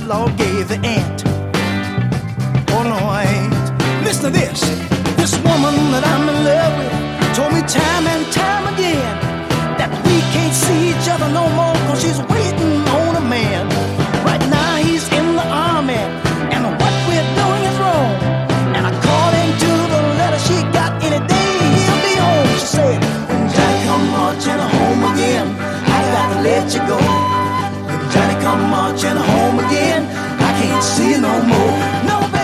Lord gave the ant. Oh no, I ain't. Listen to this. This woman that I'm in love with told me time and time again that we can't see each other no more, cause she's waiting on a man. Right now he's in the army, and what we're doing is wrong. And according to the letter she got, any day he'll be home. She said, when Johnny come marching home again, I got to let you go. When Johnny come marching home again, I can't see you no more. No, baby.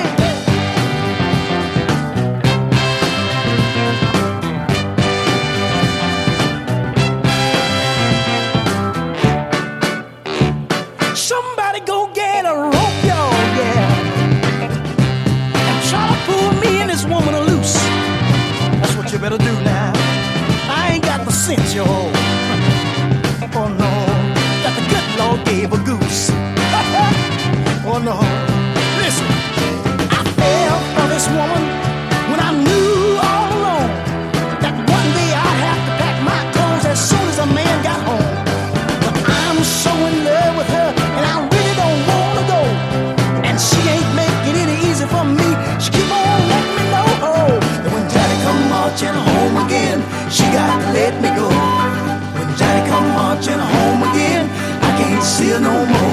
Somebody go get a rope, y'all, yeah, and try to pull me and this woman loose. That's what you better do now. I ain't got the sense, y'all. Oh no, that the good Lord gave a goose. Oh no, listen, I fell for this woman when I knew all along that one day I'd have to pack my clothes as soon as a man got home. But I'm so in love with her, and I really don't wanna go. And she ain't making it easy for me. She keep on letting me know, oh, that when Johnny come marching home again, she got to let me go. When Johnny come marching home again, I can't see her no more.